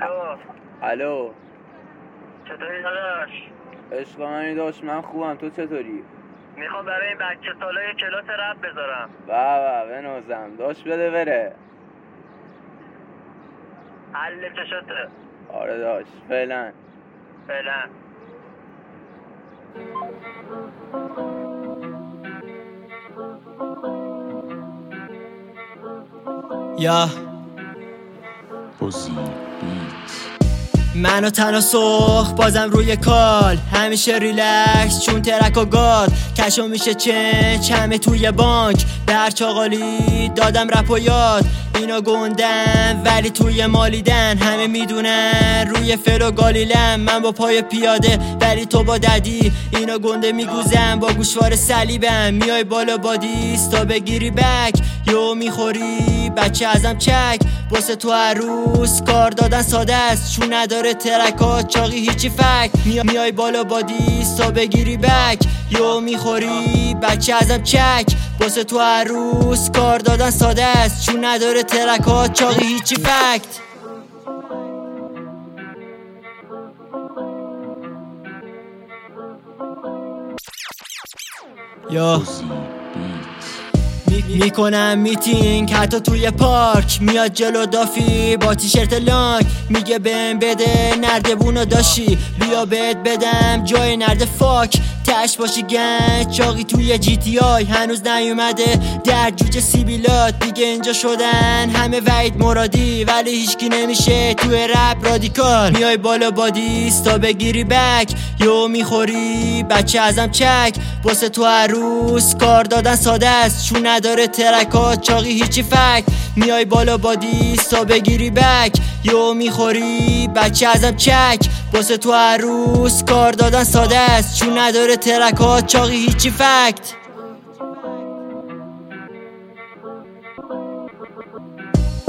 الو چطوری داداش؟ عشق منی داشت، من خوبم، تو چطوری؟ میخوام برای این بچه سالای کلاس رپ بذارم. بنازم داشت، بده بره. حل چشاته؟ آره داشت، فعلا یا منو تنها سرخ بازم روی کال، همیشه ریلکس چون ترک و گاد کشو میشه چنج همه توی بانک. در چاقالی دادم رپ و یاد، اینا گندن ولی توی مالیدن. همه میدونن روی فر و گالیلم، من با پای پیاده ولی تو با ددی. اینا گنده میگوزن با گوشوار صلیبم، میای بالا با دیست تا بگیری بک. یو میخوری بچه ازم چک، واسه تو عروس کار دادن ساده است چون نداره ترکات چاقی هیچی فک. میای بالا با دیست تا بگیری بک. یو میخوری بچه ازم چک، واسه تو عروس کار دادن ساده است چون نداره ترکات چاقی هیچی فکت. یا میکنم میتینگ حتی توی پارک، میاد جلو دافی با تیشرت لانگ، میگه بهم بده نردبونو داشی بیا بهت بدم جای نرد فاک. تش باشی گنج چاقی توی جی تی آی، هنوز نیومده در جوجه سیبیلات. دیگه اینجا شدن همه وحید مرادی ولی هیچکی نمیشه توی رپ رادیکال. میای بالا با دیست تا بگیری بک. یو میخوری بچه ازم چک، واسه تو عروس کار دادن ساده است چون نداره ترکات چاقی هیچی فک. میای بالا با دیست تا بگیری بک. یو میخوری بچه ازم چک، واسه تو عروس کار دادن ساده است چون نداره ترکات چاقی هیچی فکت.